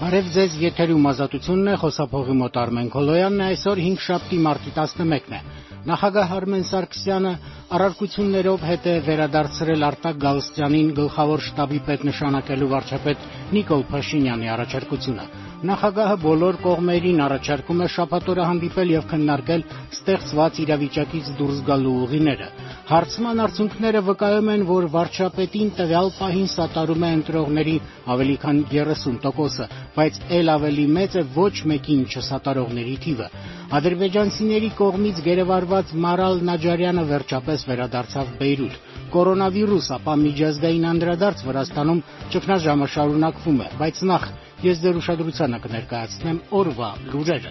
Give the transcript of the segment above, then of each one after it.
Բարև ձեզ, եթերում ազատությունն է, խոսափողի մոտ Արմեն Քոլոյանն է, այսօր 5 շաբթի մարտի 11-ն է։ Նախագահ Արմեն Սարգսյանը առարկություններով հետ է վերադարձրել Արտակ Գալստյանին գլխավոր շտաբի պետ նշանակելու վարչապետ Նիկոլ Փաշինյանի առաջարկությունը։ Նախագահը բոլոր կողմերին առաջարկում է շաբաթ օրը հանդիպել եւ քննարկել ստեղծված իրավիճակից դուրս գալու ուղիները։ Հարցման արդյունքները վկայում են, որ վարչապետին տվյալ պահին սատարում է ընտրողների ավելի քան 30%-ը, բայց ել ավելի մեծ է ոչ մեկին չսատարողների թիվը։ Ադրբեջանցիների կողմից գերեվարված Մարալ Նաջարյանը վերջապես վերադարձավ Բեյրութ։ Կորոնավիրուս, ապա միջազգային անդրադարձ Վրաստանում ճգնաժամը շարունակվում է, բայց նախ ես ձեր ուշադրությանը կներկայացնեմ օրվա լուրերը։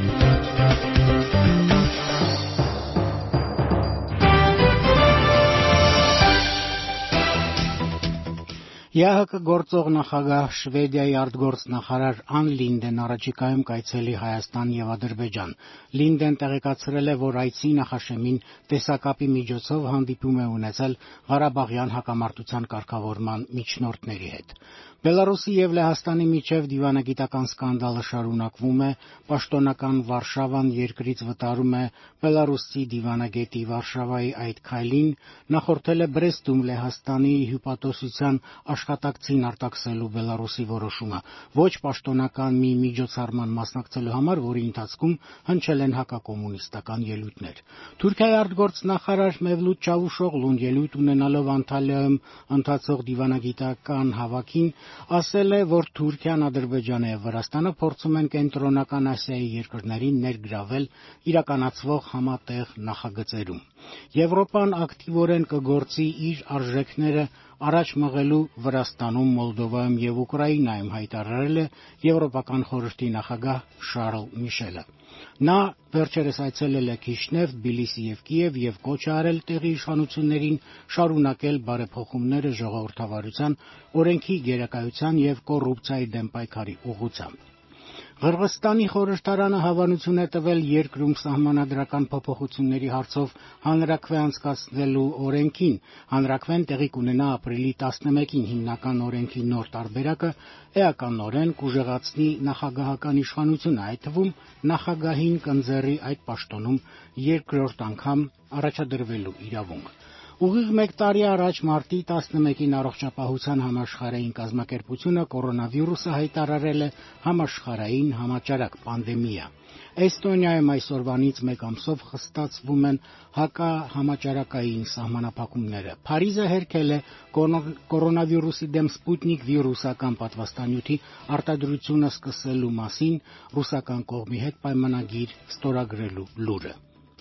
ԵԱՀԿ գործող նախագահ Շվեդիայի արտգործնախարար Ան Լինդեն առաջիկայում կայցելի Հայաստան եւ Ադրբեջան։ Լինդեն տեղեկացրել է, որ այցի նախաշեմին տեսակապի միջոցով հանդիպում է ունեցել Ղարաբաղյան հակամարտության կարգավորման միջնորդների հետ։ Բելարուսի եւ Լեհաստանի միջև դիվանագիտական սկանդալը շարունակվում է, պաշտոնական Վարշավան երկրից վտարում է Բելարուսի դիվանագետի Վարշավայի այդ քայլին, նախորդել է Բրեստում Լեհաստանի հյուպատոսության աշխատակցին արտաքսելու Բելարուսի որոշումը, ոչ պաշտոնական մի միջոցառման մասնակցելու համար, որի ընթացքում հնչել են հակակոմունիստական ելույթներ։ Թուրքիայի արտգործնախարար Մևլութ Չավուշօղլուն ելույթ ունենալով Անտալիայում ընթացող դիվանագիտական հավաքին ասել է, որ Թուրքիան, Ադրբեջանը եւ Վրաստանը փորձում են Կենտրոնական Ասիայի երկրներին ներգրավել իրականացվող համատեղ նախագծերում։ Եվրոպան ակտիվորեն կգործի իր արժեքները առաջ մղելու Վրաստանում, Մոլդովայում եւ Ուկրաինայում, հայտարարել է Եվրոպական խորհրդի նախագահ Շարլ Միշելը։ Նա վերջերս այցելել է Քիշնև, Թբիլիսի եւ Կիև եւ կոչ է արել տեղի իշխանություններին շարունակել բարեփոխումները ժողովրդավարության, օրենքի գերակայության եւ կոռուպցիայի դեմ պայքարի ուղղությամբ։ Ղրղստանի խորհրդարանը հավանություն է տվել երկրում սահմանադրական փոփոխությունների հարցով հանրաքվե անցկացնելու օրենքին։ Հանրաքվեն տեղի կունենա ապրիլի 11-ին, հիմնական օրենքի նոր տարբերակը էականորեն կուժեղացնի նախագահական իշխանությունը, այդ թվում նախագահին կընձեռի այդ պաշտոնում երկրորդ անգամ առաջադրվելու իրավունք։ Ուղիղ մեկ տարի առաջ մարտի 11-ին Առողջապահության համաշխարհային կազմակերպությունը կորոնավիրուսը հայտարարել է համաշխարհային համաճարակ պանդեմիա։ Էստոնիայում այսօրվանից մեկ ամսով խստացվում են հակահամաճարակային սահմանափակումները։ Փարիզը հերքել է կորոնավիրուսի դեմ Սպուտնիկ վիրուսական պատվաստանյութի արտադրությունը սկսելու մասին ռուսական կողմի հետ պայմանագիր ստորագրելու լուրը։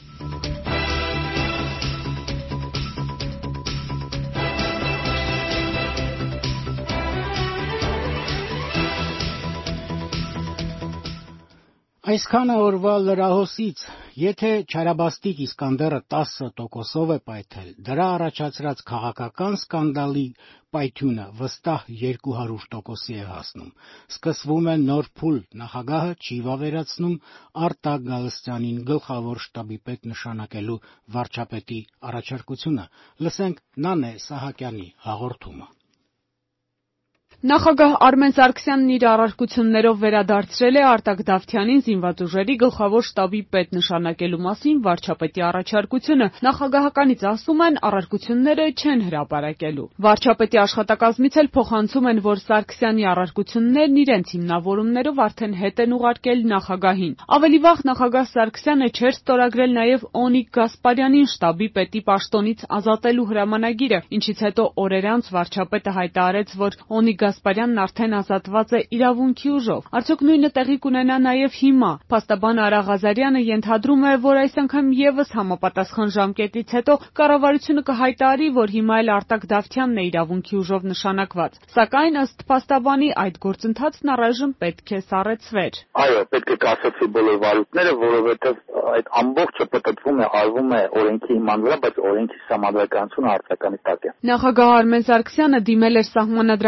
Այսքանը օրվա լրահոսից, եթե չարաբաստիկ Իսկանդերը 10%-ով է պայթել, դրա առաջացրած քաղաքական սկանդալի պայթյունը վստահ 200%-ի է հասնում։ Սկսվում է նոր փուլ, նախագահը չի վավերացնում Արտակ Գալստյանին գլխավոր շտաբի պետ նշանակելու վարչապետի առաջարկությունը։ Լսենք Նանե Սահակյանի հաղորդումը։ Նախագահ Արմեն Սարգսյանն իր առարկություններով վերադարձրել է Արտակ Դավթյանին զինված ուժերի գլխավոր շտաբի պետ նշանակելու մասին վարչապետի առաջարկությունը։ Նախագահականից ասում են, առարկությունները չեն հրապարակելու։ Վարչապետի աշխատակազմից էլ փոխանցում են, որ Սարգսյանի առարկություններն իրենց հիմնավորումներով արդեն հետ են ուղարկել նախագահին։ Ավելի վաղ նախագահ Սարգսյանը չէր ստորագրել նաև Օնիկ Գասպարյանին շտաբի պետի պաշտոնից ազատելու հրամանագիրը, ինչից հետո օրեր անց վարչապետը հայտարարեց, որ Օնիկ Գասպարյանն արդեն ազատված է իրավունքի ուժով։ Արդյոք նույնը տեղի կունենա նաև հիմա։ Փաստաբան Արա Ղազարյանը ենթադրում է, որ այս անգամ եւս համապատասխան ժամկետից հետո կառավարությունը կհայտարարի, որ հիմա էլ Արտակ Դավթյանն է իրավունքի ուժով նշանակված։ Սակայն ըստ փաստաբանի այդ գործընթացն առայժմ պետք է սառեցվեր։ Այո, պետք է կասեցվի բոլոր վարույթները, որովհետև այդ ամբողջը պատտվում է, արվում է օրենքի հիման վրա, բայց օրենքի համադրականությունը արտականի տակ է։ Նախագահ Արմեն Սարգսյանը դիմել էր սահմանադրական դատ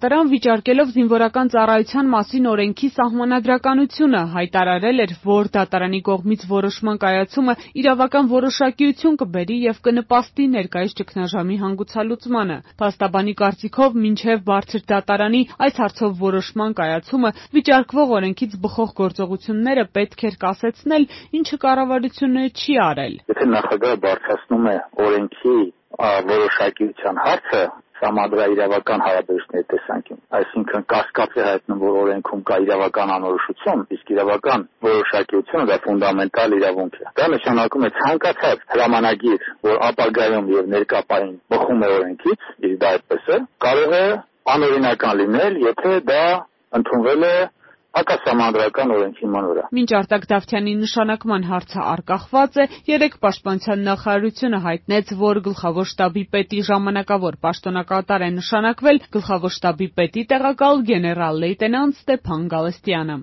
դատարան վիճարկելով զինվորական ծառայության մասին օրենքի սահմանադրականությունը հայտարարել էր, որ դատարանի կողմից որոշման կայացումը իրավական որոշակիություն կբերի եւ կնպաստի ներկայիս ճգնաժամի հանգուցալուծմանը։ Փաստաբանի կարծիքով մինչեւ բարձր դատարանի այս հարցով որոշման կայացումը վիճարկվող օրենքից բխող գործողությունները պետք էր կասեցնել, ինչը կառավարությունը չի արել։ Եթե նախագահը բարձրացնում է օրենքի որոշակիության հարցը համադրաիրավական հարաբերությունների տեսանկյունից, այսինքն կասկած է հայտնում, որ օրենքում կա իրավական անորոշություն, իսկ իրավական որոշակիությունը դա ֆունդամենտալ իրավունք է։ Դա նշանակում է ցանկացած հրամանագիր, որ ապագայում եւ ներկա պահին բխում է օրենքից, իսկ դա այդպես է, կարող է անօրինական լինել, եթե դա ընդունվել է հակասահմանադրական օրենքի ման վրա։ Մինչ Արտակ Դավթյանի նշանակման հարցը արկախված է, երեկ Պաշտպանության նախարարությունը հայտնեց, որ գլխավոր շտաբի պետի ժամանակավոր պաշտոնակատար է նշանակվել գլխավոր շտաբի պետի տեղակալ գեներալ լեյտենանտ Ստեփան Գալստյանը։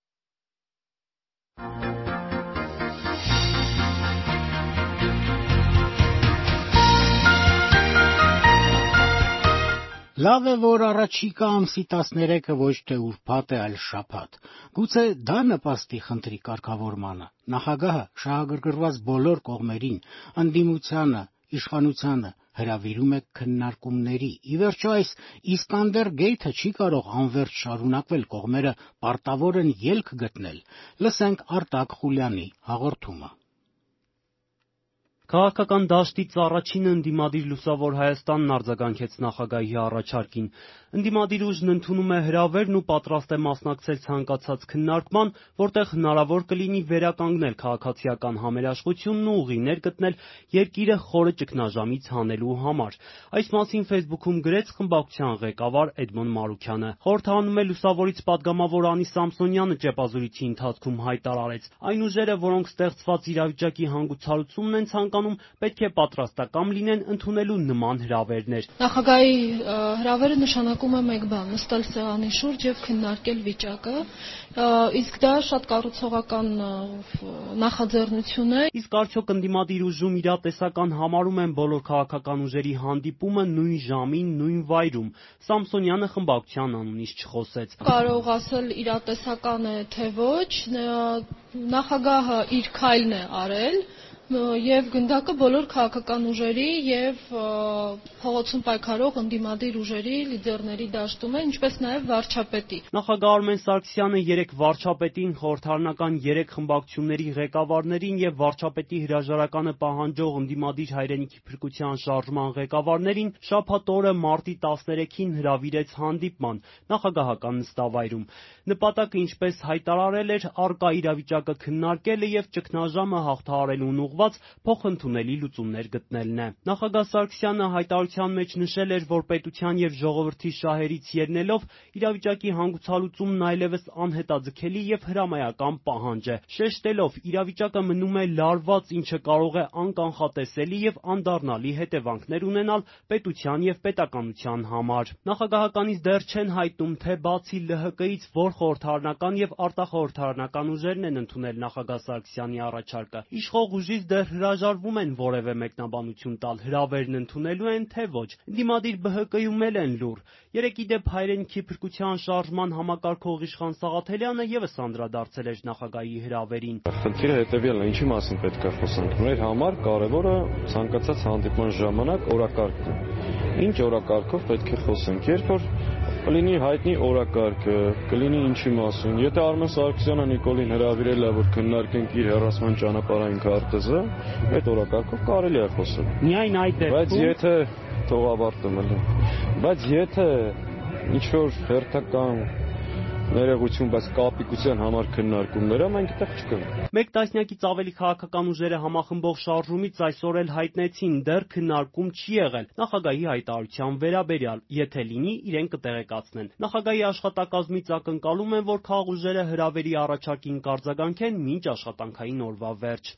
Լավ է, որ առաջիկա ամսի 13-ը ոչ թե ուրբաթ է, այլ շաբաթ։ Գուցե դա նպաստի խնդրի կարգավորմանը։ Նախագահը շահագրգռված բոլոր կողմերին ընդդիմությանը, իշխանությանը հրավիրում է քննարկումների։ Ի վերջո այս Իսկանդեր գեյթը չի կարող անվերջ շարունակվել, կողմերը պարտավոր են ելք գտնել։ Լսենք Արտակ Խուլյանի հաղորդումը։ Քաղաքական դաշտից առաջինը ընդդիմադիր Լուսավոր Հայաստանն արձագանքեց նախագահի առաջարկին։ Ընդդիմադիր ուժն ընդունում է հրավերն ու պատրաստ է մասնակցել ցանկացած քննարկման, որտեղ հնարավոր կլինի վերականգնել քաղաքացիական համերաշխությունն ու ուղիներ գտնել երկիրը խորը ճգնաժամից հանելու համար։ Այս մասին Facebook-ում գրեց խմբակցության ղեկավար Էդմոն Մարուքյանը։ Խորհրդանում է Լուսավորից պատգամավոր Անի Սամսոնյանը ճեպազորիչի ընթացքում հայտարարեց. այն ուժերը, որոնք ստեղծված իրավիճակի հանգուցալուծումն են ցանկանում, պետք է պատրաստակամ լինեն ընդունելու նման հրավերներ։ Նախագահի հրավերը նշանակում է մեկ բան՝ նստել սեղանի շուրջ եւ քննարկել վիճակը, իսկ դա շատ կառուցողական նախաձեռնություն է։ Իսկ արդյոք ընդդիմադիր ուժում իրատեսական համարում են բոլոր քաղաքական ուժերի հանդիպումը նույն ժամին, նույն վայրում։ Սամսոնյանը խմբակցության անունից չխոսեց։ Կարող ասել իրատեսական է, թե ոչ, նախագահը իր քայլն է արել եւ գնդակը բոլոր քաղաքական ուժերի եւ փողոցում պայքարող ընդդիմադիր ուժերի լիդերների դաշտում է, ինչպես նաեւ վարչապետի։ Նախագահ Արմեն Սարգսյանը երեկ վարչապետին, խորհրդարանական 3 խմբակցությունների ղեկավարներին եւ վարչապետի հրաժարականը պահանջող ընդդիմադիր հայրենիքի փրկության շարժման ղեկավարներին շաբաթ օրը մարտի 13-ին հրավիրեց հանդիպման նախագահական նստավայրում։ Նպատակը, ինչպես հայտարարել էր, արկա իրավիճակը քննարկելը եւ ճգնաժամը հաղթահարելուն ուղղված փոխընդունելի լուծումներ գտնելն է։ Նախագահ Սարգսյանը հայտարարության մեջ նշել էր, որ պետության եւ ժողովրդի շահերից ելնելով իրավիճակի հանգուցալուծումն այլևս անհետաձգելի եւ հրամայական պահանջ է, շեշտելով իրավիճակը մնում է լարված, ինչը կարող է անկանխատեսելի եւ անդառնալի հետևանքներ ունենալ պետության եւ պետականության համար։ Նախագահականից դեռ չեն հայտնում, թե բացի ԼՀԿ-ից որ խորհրդարանական եւ արտախորհրդարանական ուժերն են ընդունել նախագահ Սարգսյանի առաջարկը։ Իշխող ուժից դեռ հրաժարվում են որևէ մեկնաբանություն տալ, հրավերն ընդունելու են, թե ոչ։ Ընդդիմադիր ԲՀԿ-ում էլ են լուռ։ Երեկ ի դեպ հայրենիքի փրկության շարժման համակարգող Իշխան Սաղաթելյանը եւս անդրադարձել էր նախագահի հրավերին։ Խնդիրը հետեւյալն է, ինչի մասին պետք է խոսանք։ Մեր համար կարևորը ցանկացած հանդիպման ժամանակ օրակարգն է։ Ինչ օրակարգով պետք է խոսենք, երբ որ կլինի հայտնի օրակարգը, կլինի ինչի մասին։ Եթե Արմեն Սարգսյանը Նիկոլին հրավիրել է, որ քննարկենք իր հեռացման ճանապարհային քարտեզը, այդ օրակարգով կարելի է խոսել։ Միայն այդ դեպքում։ Բայց եթե թող ավարտեմ էլ։ Բայց եթե ինչ որ հերթական ներողություն, բայց կապիկության համար քննարկումները մենք այդտեղ չկան։ Մեկ տասնյակից ավելի քաղաքական ուժերը համախմբող շարժումից այսօր էլ հայտնեցին, դեռ քննարկում չի եղել նախագահի հայտարարության վերաբերյալ, եթե լինի, իրեն կտեղեկացնեն։ Նախագահի աշխատակազմից ակնկալում են, որ քաղուժերը հրավերի առաջարկին կարձագանքեն մինչ աշխատանքային օրվա վերջ։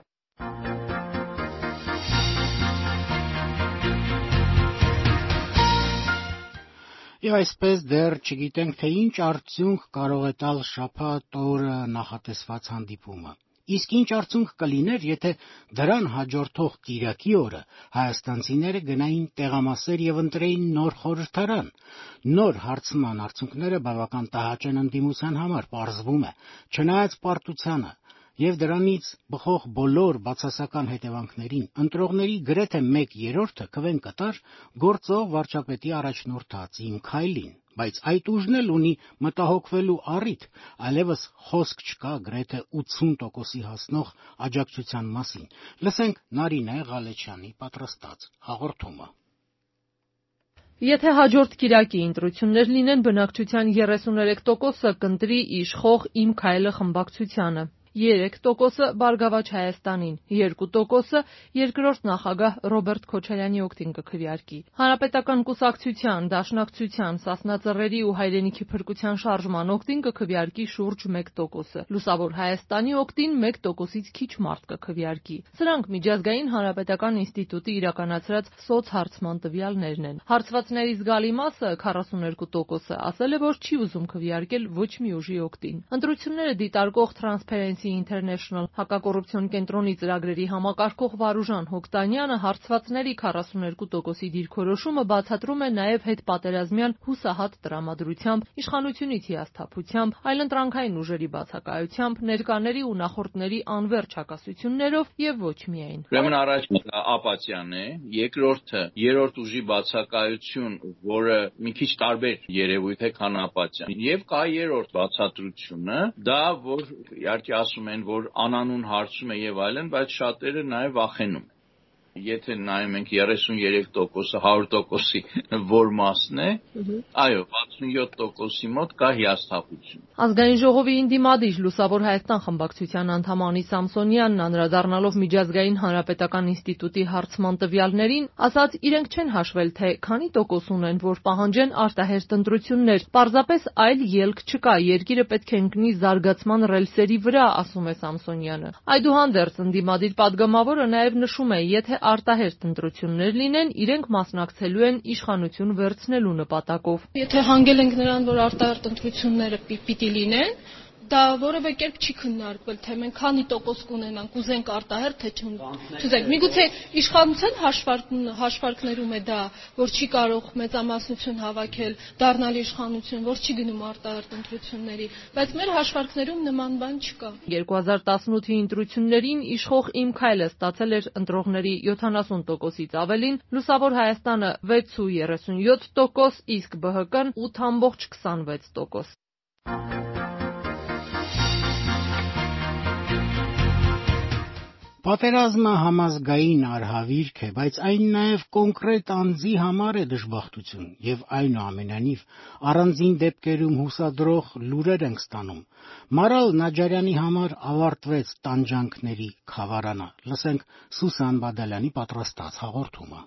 Եվ այսպես դեռ չգիտենք, թե ինչ արդյունք կարող է տալ շաբաթ օրը նախատեսված հանդիպումը։ Իսկ ինչ արդյունք կլիներ, եթե դրան հաջորդող կիրակի օրը հայաստանցիները գնային տեղամասեր եւ ընտրեին նոր խորհրդարան։ Նոր հարցման արդյունքները բավական տհաճ են ընդդիմության համար, պարզվում է, չնայած պարտությանը եւ դրանից բխող բոլոր բացասական հետևանքներին, ընտրողների գրեթե 1/3-ը քվեն կտար գործող վարչապետի առաջնորդած Իմ Քայլին, բայց այդ ուժն էլ ունի մտահոգվելու առիթ, այլևս խոսք չկա գրեթե 80%-ի հասնող աջակցության մասին։ Լսենք Նարինե Ղալեչյանի պատրաստած հաղորդումը։ Եթե հաջորդ կիրակի ընտրություններ լինեն, բնակչության 33%-ը կընտրի իշխող Իմ Քայլը խմբակցությանը, 3%-ը Բարգավաճ Հայաստանին, 2%-ը երկրորդ նախագահ Ռոբերտ Քոչարյանի օգտին կքվեարկի։ Հանրապետական կուսակցության, Դաշնակցության, Սասնածռերի ու Հայրենիքի փրկության շարժման օգտին կքվեարկի շուրջ 1%-ը։ Լուսավոր Հայաստանի օգտին 1%-ից քիչ մարդ կքվեարկի։ Սրանք Միջազգային հանրապետական ինստիտուտի իրականացրած սոցհարցման տվյալներն են։ Հարցվածների զգալի մասը, 42%-ը, ասել է, որ չի ուզում քվեարկել ոչ մի ուժի օգտին։ Ընտրությունները դիտարկող Transparency International հակակոռուպցիոն կենտրոնի ծրագրերի համակարգող Վարուժան Հոկտանյանը հարցվածների 42%-ի դիրքորոշումը բացատրում է նաև հետպատերազմյան հուսահատ տրամադրությամբ, իշխանությունից հիասթափությամբ, այլընտրանքային ուժերի բացակայությամբ, ներկաների ու նախորդների անվերջ հակասություններով եւ ոչ միայն։ Ուրեմն առաջինը ապաթիան է, երկրորդը երրորդ ուժի բացակայություն, որը մի քիչ տարբեր երևույթ է, քան ապաթիան։ Եվ կա երրորդ բացատրությունը, դա որ իհարկե ասում են, որ անանուն հարցում է եւ այլն, բայց շատերը նաեւ վախենում են։ Եթե նայում ենք 33%-ը 100%-ի որ մասն է, այո, 67%-ի մոտ կա հիասթափություն։ Ազգային ժողովի ընդդիմադիր Լուսավոր Հայաստան խմբակցության անդամ Անի Սամսոնյանն անդրադառնալով Միջազգային հանրապետական ինստիտուտի հարցման տվյալներին, ասաց, իրենք չեն հաշվել, թե քանի տոկոս ունեն, որ պահանջեն արտահերթ ընտրություններ։ Պարզապես այլ ելք չկա, երկիրը պետք է ընկնի զարգացման ռելսերի վրա, ասում է Սամսոնյանը։ Այդուհանդերձ ընդդիմադիր падգամավորը նաև նշում է, եթե արտահերթ ընտրություններ լինեն, իրենք մասնակցելու են իշխանություն վերցնելու նպատակով։ Եթե հանգել ենք նրան, որ արտահերթ ընտրությունները պիտի լինեն, դա որևէ կերպ չի քննարկվել, թե մենք քանի տոկոս կունենանք, ուզենք արտահերթ, թե չուզենք։ Միգուցե իշխանության հաշվարկներում է դա, որ չի կարող մեծամասնություն հավաքել, դառնալ իշխանություն, որ չի գնում արտահերթ ընտրությունների, բայց մեր հաշվարկներում նման բան չկա։ 2018-ի ընտրություններին իշխող Իմ Քայլը ստացել էր ընտրողների 70%-ից ավելին, Լուսավոր Հայաստանը 6.37%, իսկ ԲՀԿ-ն 8.26%։ Պատերազմը համազգային արհավիրք է, բայց այն նաև կոնկրետ անձի համար է դժբախտություն, եւ այնուամենայնիվ առանձին դեպքերում հուսադրող լուրեր ենք ստանում։ Մարալ Նաջարյանի համար ավարտվեց տանջանքների խավարանը։ Լսենք Սուսան Բադալյանի պատրաստած հաղորդումը։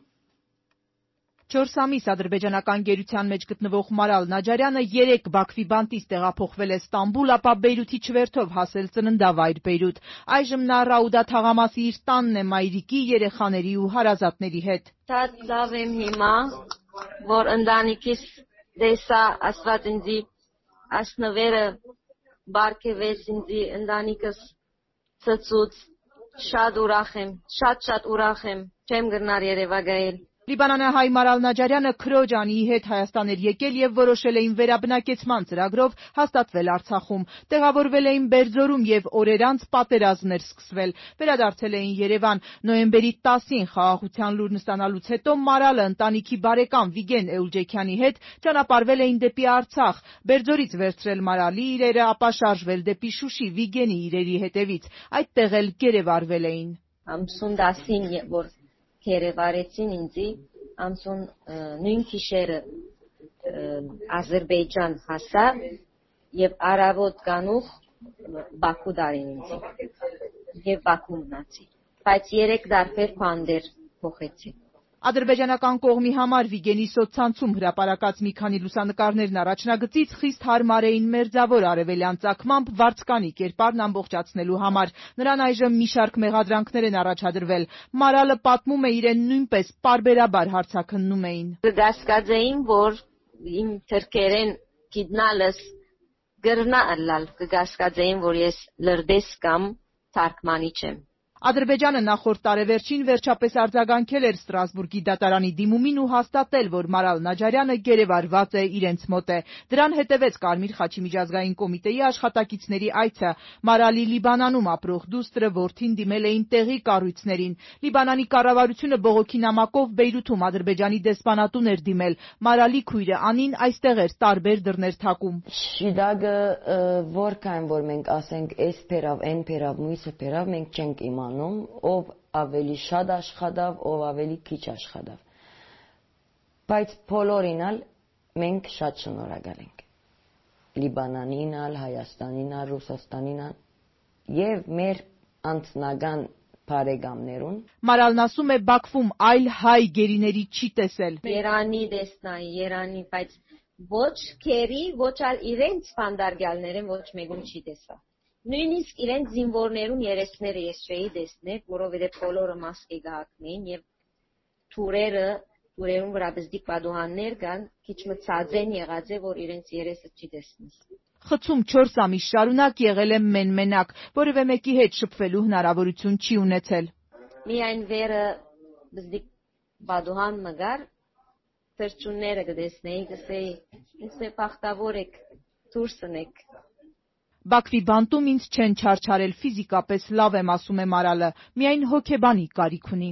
4 ամիս ադրբեջանական գերության մեջ գտնվող Մարալ Նաջարյանը 3 Բաքվի բանտից տեղափոխվել է Ստամբուլ, ապա Բեյրութի չվերթով հասել ծննդավայր Բեյրութ։ Այժմ նա Ռաուդա թաղամասի իր տանն է մայրիկի, երեխաների ու հարազատների հետ։ Շատ լավ եմ հիմա, որ ընտանիքիս տեսա Աստված ինձ ասնվերը բարգեւեց ինձ ընտանիքս ծծուց, շատ ուրախ եմ, շատ ուրախ եմ, չեմ գնար Երևա գայել։ Լիբանանահայ Մարալ Նաջարյանը քրոջ Անիի հետ Հայաստան էր եկել եւ որոշել էին վերաբնակեցման ծրագրով հաստատվել Արցախում։ Տեղավորվել էին Բերձորում եւ օրեր անց պատերազմն էր սկսվել։ Վերադարձել էին Երևան։ Նոյեմբերի 10-ին խաղաղության լուրն ստանալուց հետո Մարալը ընտանիքի բարեկամ Վիգեն Էուլջեքյանի հետ ճանապարհվել էին դեպի Արցախ։ Բերձորից վերցրել Մարալի իրերը, ապա շարժվել դեպի Շուշի Վիգենի իրերի հետևից։ Այդտեղ էլ գերեվարվել էին։ Ամսուն 10-ին որ Երևարեցին ինձի, ամսուն նույն գիշերը Ադրբեջան հասա եւ առավոտ կանուխ Բաքու դարին ինձ եւ Բաքու մնացի, բայց 3 դարբեր բանդեր փոխեցի։ Ադրբեջանական կողմի համար Վիգենի սոցցանցում հրապարակած մի քանի լուսանկարներն առաջնագծից խիստ հարմար էին մերձավոր արևելյան ծագմամբ վարձկանի կերպարն ամբողջացնելու համար։ Նրան այժմ մի շարք մեղադրանքներ են առաջադրվել։ Մարալը պատմում է, իրեն նույնպես պարբերաբար հարցաքննում էին։ Կգասկածեին, որ իմ թրքերեն գիտնալս գրնա ըլլալ, կգասկածեին, որ ես լրդես կամ թարգմանիչ եմ։ Ադրբեջանը նախորդ տարեվերջին վերջապես արձագանքել էր Ստրասբուրգի դատարանի դիմումին ու հաստատել, որ Մարալ Նաջարյանը գերեվարված է իրենց մոտ է։ Դրան հետևեց Կարմիր խաչի միջազգային կոմիտեի աշխատակիցների այցը։ Մարալի Լիբանանում ապրող դուստրը որդին դիմել էին տեղի կառույցներին։ Լիբանանի կառավարությունը բողոքի նամակով Բեյրութում Ադրբեջանի դեսպանատուն էր դիմել։ Մարալի քույրը Անին այստեղ էր տարբեր դռներ թակում։ Շիդագը որքան որ մենք ասենք էս փերավ, այն փերավ, մույսը փերավ, մենք չենք իմանում, ով ավելի շատ աշխատավ, ով ավելի քիչ աշխատավ։ Բայց բոլորինալ մենք շատ շնորհակալ ենք։ Լիբանանին, Հայաստանին, Ռուսաստանին եւ մեր անձնական բարեկամներուն։ Մարալն ասում է Բաքվում այլ հայ գերիների չի տեսել։ Երանի դեսնայի, Երանի, բայց ոչ քերի, ոչ ալ իրենց ֆանդարգյալներեն ոչ մեկուն չի տեսա։ Նույնիսկ իրենց զինվորներուն երեսները ես չէի տեսնել, որովհետև բոլորը մասկե գահակնեին եւ թուրերուն վրա բզդիկ պատուհաններ կան, քիչ մցածեն եղած է, որ իրենց երեսը չի տեսնի։ Խցում 4 ամիս շարունակ եղել է մենակ, որևէ մեկի հետ շփվելու հնարավորություն չի ունեցել։ Միայն վերը բզդիկ պատուհան մգար, թրջունները կտեսնեի, կսեի, ինձ բախտավոր եք, դուրսն եք։ Բաքվի բանտում ինձ չեն չարչարել, ֆիզիկապես լավ եմ, ասում է Մարալը, միայն հոգեբանի կարիք ունի։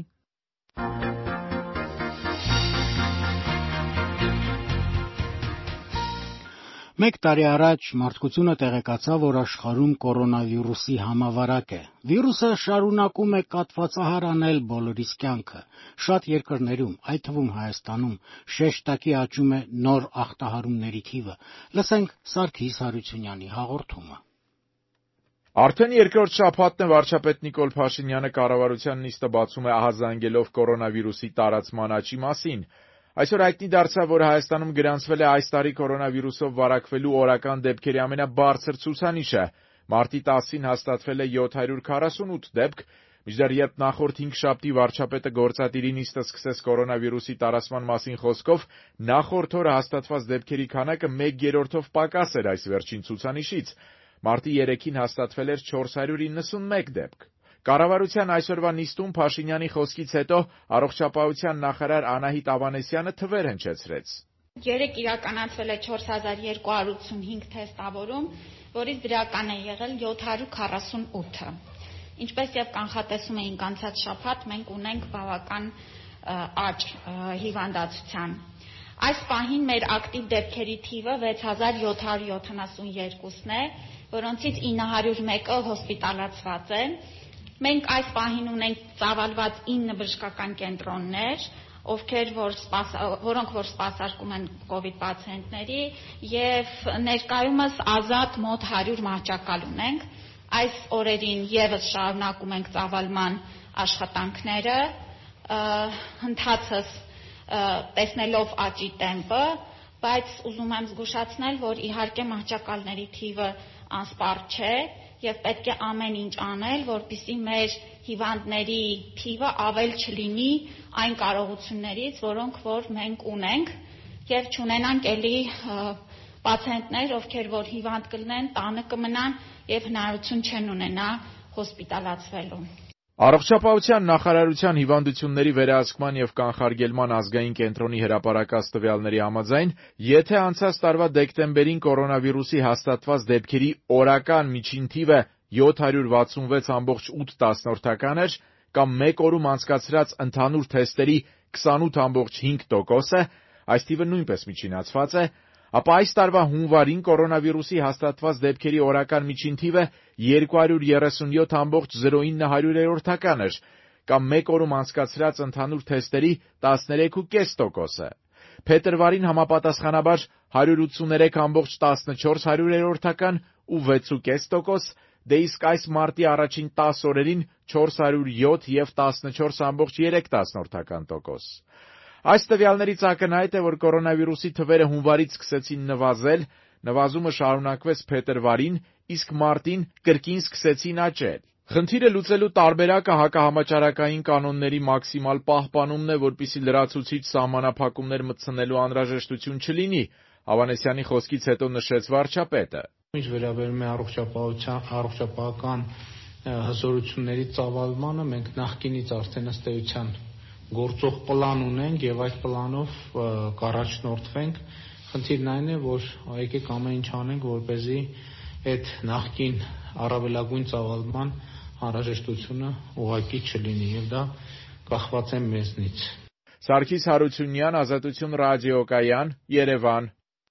Մեկ տարի առաջ մարդկությունը տեղեկացավ, որ աշխարհում կորոնավիրուսի համավարակ է։ Վիրուսը շարունակում է կաթվածահար անել բոլորիս կյանքը։ Շատ երկրներում, այդ թվում Հայաստանում, շեշտակի աճում է նոր ախտահարումների թիվը։ Լսենք Սարգիս Հարությունյանի հաղորդումը։ Արդեն երկրորդ շաբաթն է վարչապետ Նիկոլ Փաշինյանը կառավարության նիստը բացում է ահազանգելով կորոնավիրուսի տարածման աճի մասին։ Այսօր հայտնի դարձավ, որ Հայաստանում գրանցվել է այս տարի կորոնավիրուսով վարակվելու օրական դեպքերի ամենաբարձր ցուցանիշը։ Մարտի 10-ին հաստատվել է 748 դեպք, մինչդեռ երբ նախորդ 5 շաբթի վարչապետը գործադիրի նիստը սկսեց կորոնավիրուսի տարածման մասին խոսքով, նախորդ օրը հաստատված դեպքերի քանակը 1/3-ով պակաս էր այս վերջին ցուցանիշից։ Մարտի 3-ին հաստատվել էր 491 դեպք։ Կառավարության այսօրվա նիստում Փաշինյանի խոսքից հետո առողջապահության նախարար Անահիտ Ավանեսյանը թվեր հնչեցրեց։ Երեկ իրականացվել է 4285 թեստավորում, որից դրական է եղել 748-ը։ Ինչպես եւ կանխատեսում էինք անցած շաբաթ, մենք ունենք բավական աճ հիվանդացության։ Այս պահին մեր ակտիվ դեպքերի թիվը 6772-ն է, որոնցից 901-ը հոսպիտալացված է։ Մենք այս պահին ունենք ծավալված 9 բժշկական կենտրոններ, որոնք սպասարկում են կովիդ պացիենտների եւ ներկայումս ազատ մոտ 100 մահճակալ ունենք։ Այս օրերին եւս շարունակում ենք ծավալման աշխատանքները, ընթացս տեսնելով աճի տեմպը, բայց ուզում եմ զգուշացնել, որ իհարկե մահճակալների թիվը անսպառ չէ եւ պետք է ամեն ինչ անել, որպեսզի մեր հիվանդների թիվը ավել չլինի այն կարողություններից, որոնք որ մենք ունենք, եւ չունենանք էլի պացիենտներ, ովքեր որ հիվանդ կլինեն, տանը կմնան եւ հնարավորություն չեն ունենա հոսպիտալացվելու։ Առողջապահության նախարարության հիվանդությունների վերահսկման եւ կանխարգելման ազգային կենտրոնի հրապարակած տվյալների համաձայն, եթե անցած տարվա դեկտեմբերին կորոնավիրուսի հաստատված դեպքերի օրական միջին թիվը 766.8 էր, կամ մեկ օրում անցկացրած ընդհանուր թեստերի 28.5%-ը, այս թիվը նույնպես միջինացված է, ապա այս տարվա հունվարին կորոնավիրուսի հաստատված դեպքերի օրական միջին թիվը 237.09 էր, կամ մեկ օրում անցկացրած ընդհանուր թեստերի 13.5%-ը։ Փետրվարին համապատասխանաբար 183.14 ու 6.5%, դե իսկ այս մարտի առաջին 10 օրերին 407 եւ 14.3%։ Այս տվյալներից ակնհայտ է, որ կորոնավիրուսի թվերը հունվարից սկսեցին նվազել, նվազումը շարունակվեց փետրվարին, իսկ մարտին կրկին սկսեցին աճել։ Խնդիրը լուծելու տարբերակը հակահամաճարակային կանոնների մաքսիմալ պահպանումն է, որպեսզի լրացուցիչ սահմանափակումներ մտցնելու անհրաժեշտություն չլինի, Ավանեսյանի խոսքից հետո նշեց վարչապետը։ Ինչ վերաբերում է առողջապահական հզորությունների ծավալմանը մենք նախկինից արդեն ըստ էության գործող պլան ունենք եւ այդ պլանով կառաջնորդվենք։ Խնդիրն այն է, որ եկեք ամեն ինչ անենք, որպեսզի այդ նախկին առավելագույն ծավալման անհրաժեշտությունը ուղղակի չլինի եւ դա կախված է մեզնից։ Սարգիս Հարությունյան, Ազատություն ռադիոկայան, Երևան։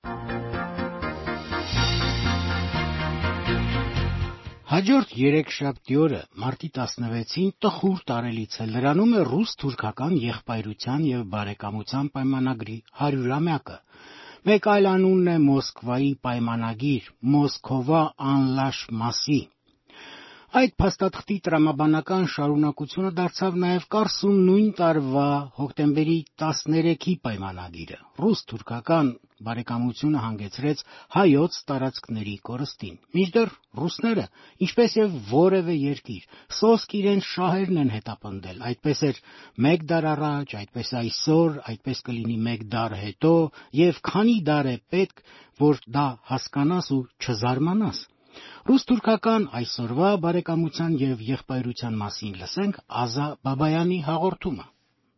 Հաջորդ երեքշաբթի օրը մարտի 16-ին տխուր տարելից է լրանում է ռուս-թուրքական եղբայրության եւ բարեկամության պայմանագրի 100-ամյակը։ Մեկ այլ անունն է Մոսկվայի պայմանագիր Մոսկովա-Անլաշ մասի։ Այդ փաստաթղթի տրամաբանական շարունակությունը դարձավ նաև 49 տարվա հոկտեմբերի 13-ի պայմանագիրը։ Ռուս-թուրքական բարեկամությունը հանգեցրեց հայոց տարածքների կորստին։ Մինչդեռ ռուսները, ինչպես եւ որևէ երկիր, սոսկ իրենց շահերն են հետապնդել։ Այդպես էր մեկ դար առաջ, այդպես այսօր, այդպես կլինի մեկ դար հետո, եւ քանի դար է պետք, որ դա հասկանաս ու չզարմանաս։ Ռուս-թուրքական այսօրվա բարեկամության եւ եղբայրության մասին լսենք Ազա Բաբայանի հաղորդումը։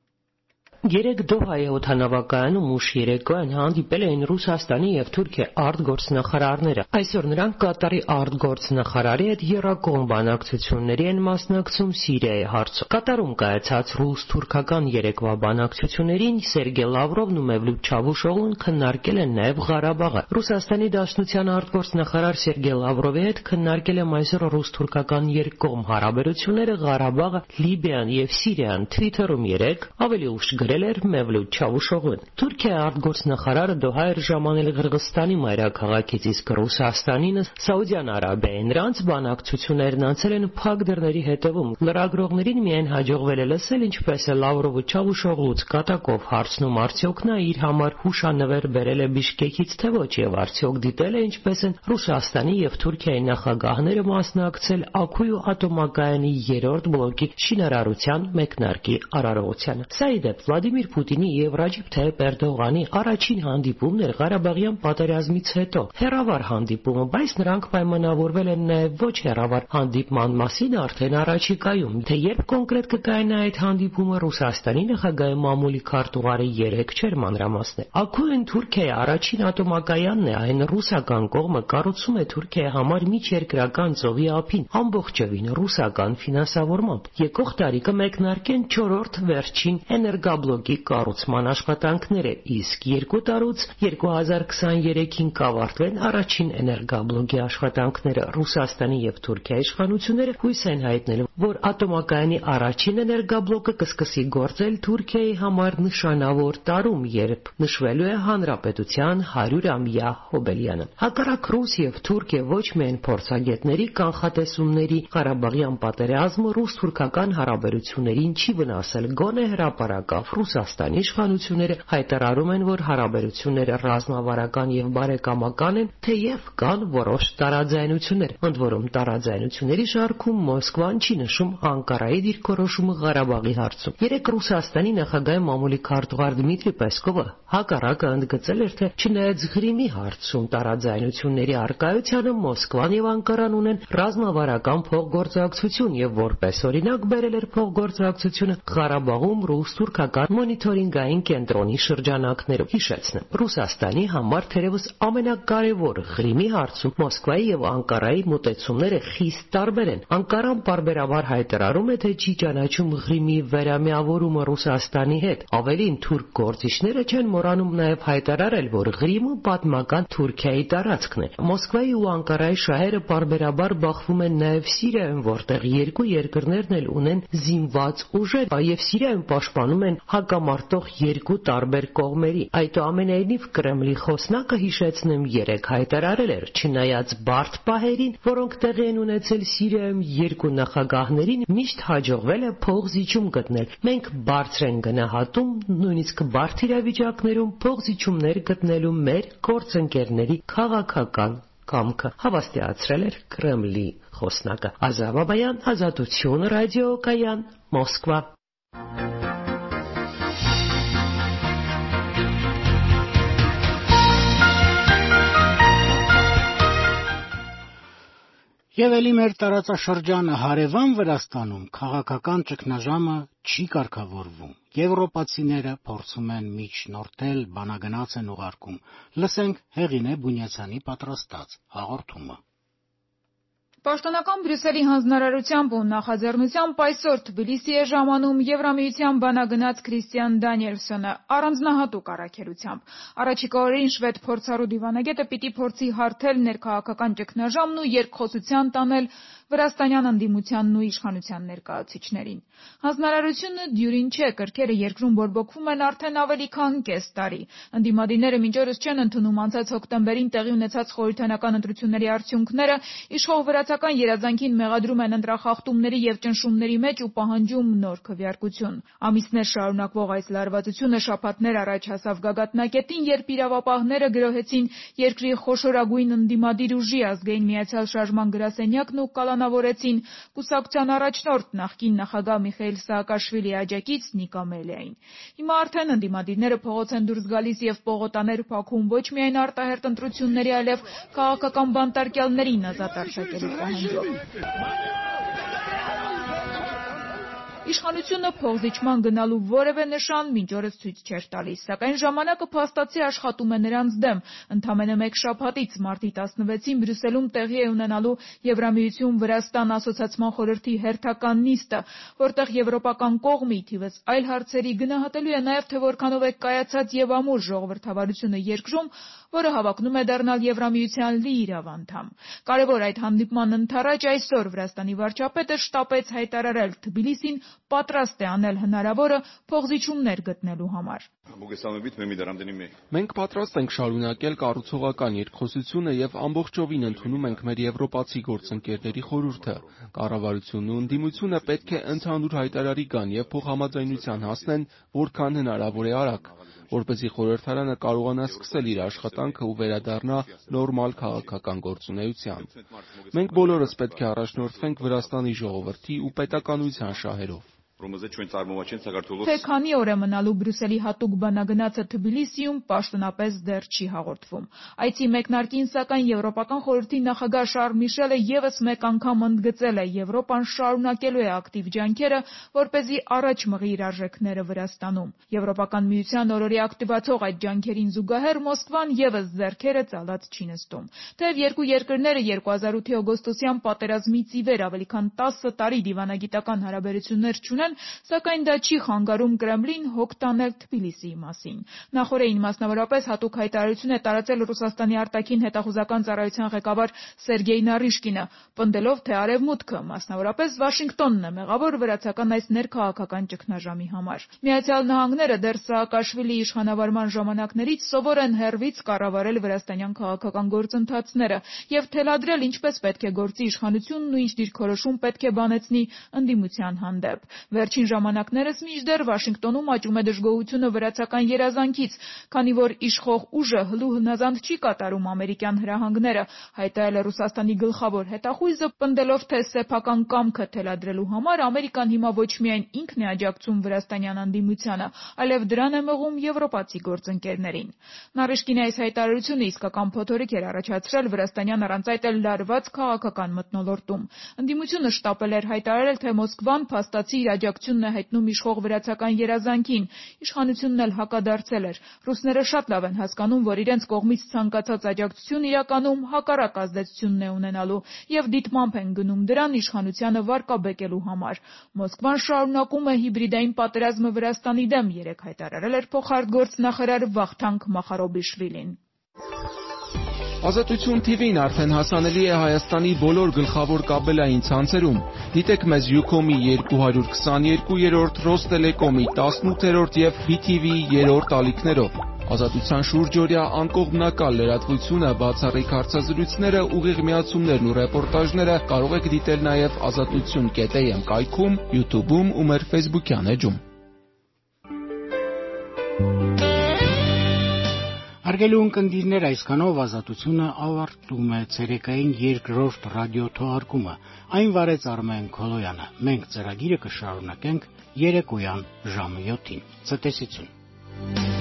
Երեք Դոհայի օդանավակայանում ուշ երեկոյան հանդիպել էին Ռուսաստանի եւ Թուրքիա արտգործնախարարները։ Այսօր նրանք Կատարի արտգործնախարարի հետ եռակողմ բանակցությունների են մասնակցում Սիրիայի հարցով։ Կատարում կայացած ռուս-թուրքական երեկվա բանակցություններին Սերգեյ Լավրովն ու Մևլութ Չավուշօղլուն քննարկել են նաեւ Ղարաբաղը։ Ռուսաստանի Դաշնության արտգործնախարար Սերգեյ Լավրովի հետ քննարկել եմ այսօր ռուս-թուրքական երկկողմ հարաբերությունները, Ղարաբաղը, Լիբիան եւ Սիրիան։ Twitter-ում երեկ ավելի ուշ գրել էր Մևլութ Չավուշօղլուն։ Թուրքիայի արտգործնախարարը Դոհա էր ժամանել Ղրղստանի մայրաքաղաքից, իսկ Ռուսաստանին Սաուդյան Արաբիայի։ Նրանց բանակցություններն անցել են փակ դռների հետևում։ Լրագրողներին միայն հաջողվել է լսել, ինչպես է Լավրովը Չավուշօղլուց կատակով հարցնում, արդյոք նա իր համար հուշանվեր բերել է Բիշկեկից, թե ոչ, եւ արդյոք դիտել է, ինչպես են Ռուսաստանի եւ Թուրքիայի նախագահները մասնակցել Աքույու ատոմակայանի 3-րդ բլոկի շինարարության մեկնարկի արարողությանը։ Սա ի դեպ Վլադիմիր Պուտինի եւ Ռաջիբ Թայիպ Էրդողանի առաջին հանդիպումն էր Ղարաբաղյան պատերազմից հետո։ Հեռավար հանդիպումը, բայց նրանք պայմանավորվել են նաեւ ոչ հեռավար հանդիպման մասին արդեն առաջիկայում։ Թե երբ կոնկրետ կկայանա այդ հանդիպումը, Ռուսաստանի նախագահի մամուլի քարտուղարը երեկ չէր մանրամասնել։ Աքույեն Թուրքիայի առաջին ատոմակայանն է, այն ռուսական կողմը կառուցում է Թուրքիայի համար միջերկրական ծովի ափին ամբողջովին ռուսական ֆինանսավորմամբ։ Եկող տարի կմեկնարկեն 4-րդ վերջին էներգաբլոկի կառուցման աշխատանքները, իսկ 2 տարուց 2023-ին կավարտվեն առաջին էներգաբլոկի աշխատանքները։ Ռուսաստանի եւ Թուրքիայի իշխանությունները հույս են հայտնել, որ ատոմակայանի առաջին էներգաբլոկը կսկսի գործել Թուրքիայի համար նշանավոր տարում, երբ նշվելու է հանրապետության 100-ամյա հոբելյանը։ Հակառակ ռուս եւ Թուրքիա ոչ միայն փորձագետների կանխատեսումների Ղարաբաղյան պատերազմը ռուս-թուրքական հարաբերություններին չի վնասել, գոնե հրապարակավ Ռուսաստանի իշխանությունները հայտարարում են, որ հարաբերությունները ռազմավարական եւ բարեկամական են, թեև կան որոշ տարաձայնություններ։ Ընդ որում տարաձայնությունների շարքում Մոսկվան չի նշում Անկարայի դիրքորոշումը Ղարաբաղի հարցում։ Երեկ Ռուսաստանի նախագահի մամուլի քարտուղար Դմիտրի Պեսկովը հակառակը ընդգծել էր, թե չնայած Ղրիմի հարցում տարաձայնությունների առկայությանը Մոսկվան եւ Անկարան ունեն ռազմավարական փոխգործակցություն եւ որպես օրինակ բերել էր փոխգործակցությունը Ղարաբաղում ռուս-թուրքական մոնիթորինգային կենտրոնի շրջանակներում։ Հիշեցնեմ, Ռուսաստանի համար թերևս ամենակարևոր Ղրիմի հարցում Մոսկվայի եւ Անկարայի մոտեցումները խիստ տարբեր են։ Անկարան պարբերաբար հայտարարում է, թե չի ճանաչում Ղրիմի վերամիավորումը Ռուսաստանի հետ։ Ավելին, թուրք գործիչները չեն մոռանում նաեւ հայտարարել, որ Ղրիմը պատմական Թուրքիայի տարածքն է։ Մոսկվայի ու Անկարայի շահերը պարբերաբար բախվում են նաեւ Սիրիայում, որտեղ երկու երկրներն էլ ունեն զինված ուժեր եւ Սիրիայում պաշտպանում են հակամարտող երկու տարբեր կողմերի։ Այդուամենայնիվ Կրեմլի խոսնակը, հիշեցնեմ, երեկ հայտարարել էր, չնայած բարդ պահերին, որոնք տեղի են ունեցել Սիրիայում, երկու նախագահներին միշտ հաջողվել է փոխզիջում գտնել։ Մենք բարձր ենք գնահատում նույնիսկ բարդ իրավիճակներում փոխզիջումներ գտնելու մեր գործընկերների քաղաքական կամքը, հավաստիացրել էր Կրեմլի խոսնակը։ Ազա Բաբայան, Ազատություն ռադիոկայան, Մոսկվա։ Եվ էլի մեր տարածաշրջանը հարևան Վրաստանում քաղաքական ճգնաժամը չի կարգավորվում։ Եվրոպացիները փորձում են միջնորդել, բանագնաց են ուղարկում։ Լսենք Հեղինե Բունյացյանի պատրաստած հաղորդումը։ Պաշտոնական Բրյուսելի հանձնարարությամբ ու նախաձեռնությամբ այսօր Թբիլիսի է ժամանում Եվրամիության բանագնաց Քրիստիան Դանիելսոնը առանձնահատուկ առաքելությամբ։ Առաջիկա օրերին շվեդ փորձառու դիվանագետը պիտի փորձի հարթել ներքաղաքական ճգնաժամն ու երկխոսության տանել վրաստանյան ընդդիմությանն ու իշխանության ներկայացուցիչներին։ Հանձնարարությունը դյուրին չէ, կրքերը երկրում բորբոքվում են արդեն ավելի քան կես տարի։ Ընդդիմադիրները մինչ օրս չեն ընդունում անցած հոկտեմբերին տեղի ունեցած խորհրդանական ընտրությունների արդյունքները, իշխող վրացական երազանքին մեղադրում են ընտրախախտումների եւ ճնշումների մեջ ու պահանջում նոր քվեարկություն։ Ամիսներ շարունակվող այս լարվածությունը շաբաթներ առաջ հասավ գագաթնակետին, երբ իրավապահները գրոհեցին երկրի խոշորագույն ընդդիմադիր ուժի ազգային միացյալ շարժման գրասենյակն ու կալանավորեցին կուսակցության առաջնորդ նախկին նախագահ Միխայիլ Սաակաշվիլի աջակից Նիկա Մելիային։ Հիմա արդեն ընդդիմադիրները փողոց են դուրս գալիս եւ պողոտաներ փակում ոչ միայն արտահերթ ընտրությունների, այլև քաղաքական բանտարկյալներին ազատ արձակելու պահանջով։ Իշխանությունը փողզիջման գնալու որևէ նշան մինչ օրս ցույց չէր տալիս, սակայն ժամանակը փաստացի աշխատում է նրանց դեմ։ Ընդամենը մեկ շաբաթից մարտի 16-ին Բրյուսելում տեղի է ունենալու Եվրամիություն-Վրաստան ասոցիացման խորհրդի հերթական նիստը, որտեղ եվրոպական կողմի թիվս այլ հարցերի գնահատելու է նաև թե որքանով է կայացած եւ ամուր ժողովրդավարությունը երկրում, որը հավակնում է դառնալ Եվրամիության լիիրավ անդամ։ Կարևոր այդ հանդիպման ընդառաջ այսօր Վրաստանի վարչապետը շտապեց հայտարարել Թբիլիսին պատրաստ է անել հնարավորը փողզիջումներ գտնելու համար։ Մենք պատրաստ ենք շարունակել կառուցողական երկխոսությունը եւ ամբողջովին ընդունում ենք մեր եվրոպացի գործընկերների խորհուրդը։ Կառավարությունն ու ընդդիմությունը պետք է ընդհանուր հայտարարի գան եւ փոխհամաձայնության հասնեն որքան հնարավոր է արագ, որպեսզի խորհրդարանը կարողանա սկսել իր աշխատանքը ու վերադառնա նորմալ քաղաքական գործունեության։ Մենք բոլորս պետք է առաջնորդվենք Վրաստանի ժողովրդի ու պետականության շահերով։ Թե քանի օր է մնալու Բրյուսելի հատուկ բանագնացը Թբիլիսիում պաշտոնապես դեռ չի հաղորդվում։ Այցի մեկնարկին, սակայն Եվրոպական խորհրդի նախագահ Շարլ Միշելը եւս մեկ անգամ ընդգծել է Եվրոպան շարունակելու է ակտիվ ջանքերը, որպեսզի առաջ մղի իր արժեքները Վրաստանում։ Եվրոպական միության օրորի ակտիվացող այդ ջանքերին զուգահեռ Մոսկվան եւս ձեռքերը ծալած չի նստում։ Թեև երկու երկրները 2008-ի օգոստոսյան պատերազմից ի վեր ավելի քան 10 տարի դիվանագիտական հարաբերություններ չունեն, սակայն դա չի խանգարում Կրեմլին հոգ տանել Թբիլիսիի մասին։ Նախորդին մասնավորապես հատուկ հայտարարություն է տարածել Ռուսաստանի արտաքին հետախուզական ծառայության ղեկավար Սերգեյ Նարիշկինը, պնդելով, թե Արևմուտքը, մասնավորապես Վաշինգտոնն է մեղավոր վրացական այս ներքաղաքական ճգնաժամի համար։ Միացյալ Նահանգները դեռ Սաակաշվիլի իշխանավարման ժամանակներից սովոր են հեռվից կառավարել վրաստանյան քաղաքական գործընթացները եւ թելադրել ինչպես պետք է գործի իշխանությունն ու ինչ դիրքորոշում պետք է բանեցնի ընդդիմության հանդեպ։ Վերջին ժամանակներս մինչդեռ Վաշինգտոնում աճում է դժգոհությունը վրացական երազանքից, քանի որ իշխող ուժը հլու հնազանդ չի կատարում ամերիկյան հրահանգները, հայտարարել է Ռուսաստանի գլխավոր հետախույզը, պնդելով, թե սեփական կամքը թելադրելու համար Ամերիկան հիմա ոչ միայն ինքն է աջակցում վրաստանյան ընդդիմությանը, այլև դրան է մղում եվրոպացի գործընկերներին։ Նարիշկինի այս հայտարարությունը իսկական փոթորիկ էր առաջացրել վրաստանյան առանց այդ էլ լարված քաղաքական մթնոլորտում։ Ընդդիմությունը շտապել էր հայտարարել, թե Մոսկվան փաստացի իր աջակցությունն է հայտնում իշխող վրացական երազանքին, իշխանությունն էլ հակադարձել էր։ Ռուսները շատ լավ են հասկանում, որ իրենց կողմից ցանկացած աջակցություն իրականում հակառակ ազդեցությունն է ունենալու եւ դիտմամբ են գնում դրան իշխանությանը վարկաբեկելու համար։ Մոսկվան շարունակում է հիբրիդային պատերազմը Վրաստանի դեմ, երեկ հայտարարել էր փոխարտգործնախարար Վախթանգ Մախարոբիշվիլին։ Ազատություն TV-ն արդեն հասանելի է Հայաստանի բոլոր գլխավոր կաբելային ցանցերում։ Դիտեք մեզ Յուքոմի 222-րդ, Ռոստելեկոմի 18-րդ եւ BTV-ի 3-րդ ալիքներով։ Ազատության շուրջօրյա անկողմնակալ լրատվությունը, բացառիկ հարցազրույցները, ուղիղ միացումներն ու ռեպորտաժները կարող եք դիտել նաեւ azatutun.am կայքում, YouTube-ում ու մեր Facebook-յան էջում։ Հարգելի ունկնդիրներ, այսքանով Ազատությունը ավարտում է ցերեկային երկրորդ ռադիոթողարկումը։ Այն վարեց Արմեն Քոլոյանը։ Մենք ծրագիրը կշարունակենք երեկոյան ժամը 7-ին։ Ցտեսություն։